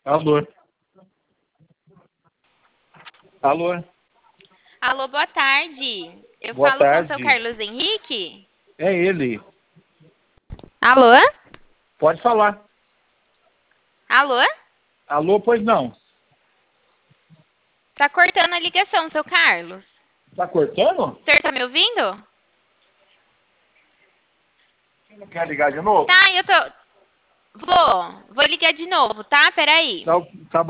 Alô? Alô? Alô, boa tarde. Eu Boa falo com o seu tarde. Carlos Henrique? É ele. Alô? Pode falar. Alô? Alô, pois não. Tá cortando a ligação, seu Carlos. Tá cortando? O senhor tá me ouvindo? Você não quer ligar de novo? Tá, eu tô... Vou ligar de novo, tá? Peraí. Tá, tá